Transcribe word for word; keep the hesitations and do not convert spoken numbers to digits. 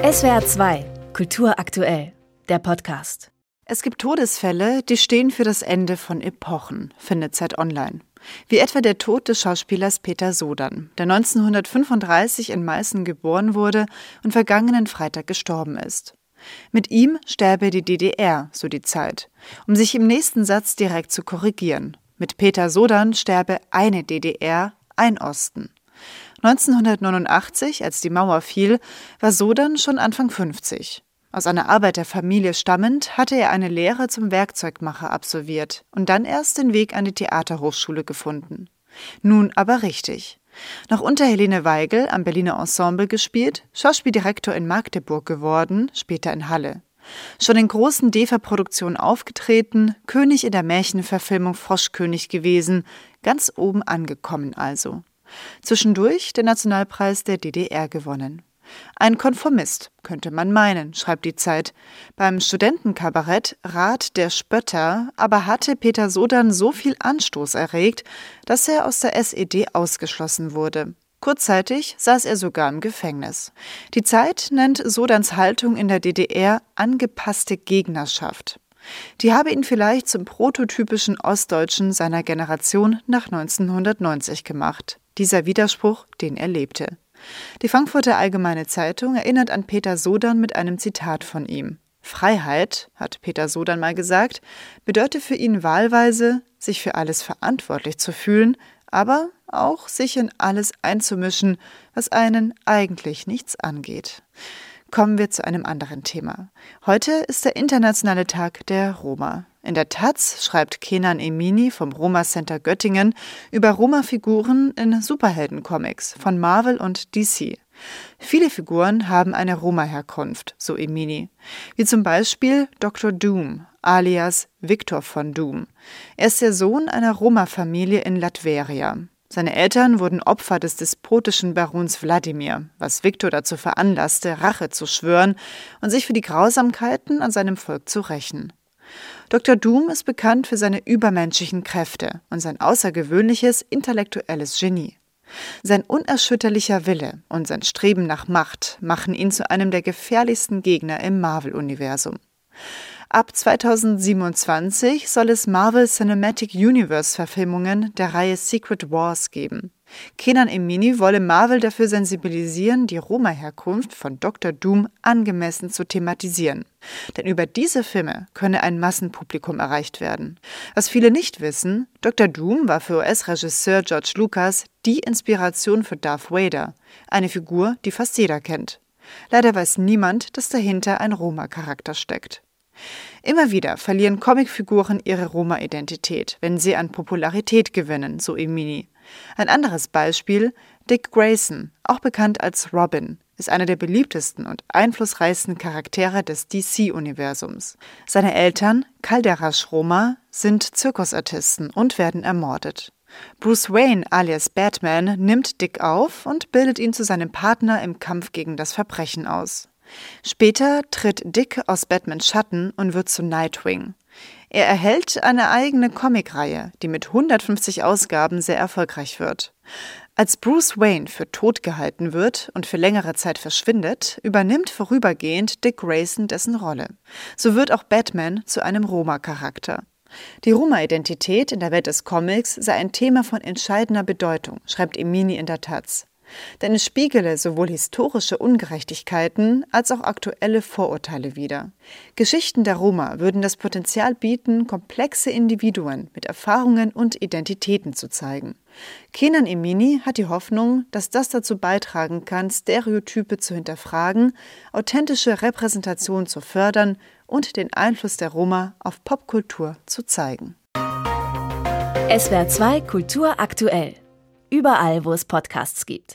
S W R zwei, Kultur aktuell, der Podcast. Es gibt Todesfälle, die stehen für das Ende von Epochen, findet Zeit Online. Wie etwa der Tod des Schauspielers Peter Sodann, der neunzehnhundertfünfunddreißig in Meißen geboren wurde und vergangenen Freitag gestorben ist. Mit ihm sterbe die D D R, so die Zeit, um sich im nächsten Satz direkt zu korrigieren. Mit Peter Sodann sterbe eine D D R, ein Osten. neunzehnhundertneunundachtzig, als die Mauer fiel, war Sodann schon Anfang fünfzig. Aus einer Arbeiterfamilie stammend, hatte er eine Lehre zum Werkzeugmacher absolviert und dann erst den Weg an die Theaterhochschule gefunden. Nun aber richtig. Noch unter Helene Weigel am Berliner Ensemble gespielt, Schauspieldirektor in Magdeburg geworden, später in Halle. Schon in großen D E F A-Produktionen aufgetreten, König in der Märchenverfilmung Froschkönig gewesen, ganz oben angekommen also. Zwischendurch den Nationalpreis der D D R gewonnen. Ein Konformist, könnte man meinen, schreibt die Zeit. Beim Studentenkabarett Rat der Spötter aber hatte Peter Sodann so viel Anstoß erregt, dass er aus der S E D ausgeschlossen wurde. Kurzzeitig saß er sogar im Gefängnis. Die Zeit nennt Sodanns Haltung in der D D R angepasste Gegnerschaft. Die habe ihn vielleicht zum prototypischen Ostdeutschen seiner Generation nach neunzehnhundertneunzig gemacht. Dieser Widerspruch, den er lebte. Die Frankfurter Allgemeine Zeitung erinnert an Peter Sodann mit einem Zitat von ihm. Freiheit, hat Peter Sodann mal gesagt, bedeute für ihn wahlweise, sich für alles verantwortlich zu fühlen, aber auch sich in alles einzumischen, was einen eigentlich nichts angeht. Kommen wir zu einem anderen Thema. Heute ist der internationale Tag der Roma. In der Taz schreibt Kenan Emini vom Roma Center Göttingen über Roma-Figuren in Superhelden-Comics von Marvel und D C. Viele Figuren haben eine Roma-Herkunft, so Emini, wie zum Beispiel Doktor Doom, alias Victor von Doom. Er ist der Sohn einer Roma-Familie in Latveria. Seine Eltern wurden Opfer des despotischen Barons Wladimir, was Victor dazu veranlasste, Rache zu schwören und sich für die Grausamkeiten an seinem Volk zu rächen. Doktor Doom ist bekannt für seine übermenschlichen Kräfte und sein außergewöhnliches intellektuelles Genie. Sein unerschütterlicher Wille und sein Streben nach Macht machen ihn zu einem der gefährlichsten Gegner im Marvel-Universum. Ab zweitausendsiebenundzwanzig soll es Marvel Cinematic Universe-Verfilmungen der Reihe Secret Wars geben. Kenan Emini wolle Marvel dafür sensibilisieren, die Roma-Herkunft von Doktor Doom angemessen zu thematisieren. Denn über diese Filme könne ein Massenpublikum erreicht werden. Was viele nicht wissen, Doktor Doom war für U S-Regisseur George Lucas die Inspiration für Darth Vader, eine Figur, die fast jeder kennt. Leider weiß niemand, dass dahinter ein Roma-Charakter steckt. Immer wieder verlieren Comicfiguren ihre Roma-Identität, wenn sie an Popularität gewinnen, so Emini. Ein anderes Beispiel, Dick Grayson, auch bekannt als Robin, ist einer der beliebtesten und einflussreichsten Charaktere des D C-Universums. Seine Eltern, Kalderasch Roma, sind Zirkusartisten und werden ermordet. Bruce Wayne alias Batman nimmt Dick auf und bildet ihn zu seinem Partner im Kampf gegen das Verbrechen aus. Später tritt Dick aus Batmans Schatten und wird zu Nightwing. Er erhält eine eigene Comicreihe, die mit hundertfünfzig Ausgaben sehr erfolgreich wird. Als Bruce Wayne für tot gehalten wird und für längere Zeit verschwindet, übernimmt vorübergehend Dick Grayson dessen Rolle. So wird auch Batman zu einem Roma-Charakter. Die Roma-Identität in der Welt des Comics sei ein Thema von entscheidender Bedeutung, schreibt Emini in der Taz. Denn es spiegele sowohl historische Ungerechtigkeiten als auch aktuelle Vorurteile wider. Geschichten der Roma würden das Potenzial bieten, komplexe Individuen mit Erfahrungen und Identitäten zu zeigen. Kenan Emini hat die Hoffnung, dass das dazu beitragen kann, Stereotype zu hinterfragen, authentische Repräsentation zu fördern und den Einfluss der Roma auf Popkultur zu zeigen. S W R zwei Kultur aktuell. Überall, wo es Podcasts gibt.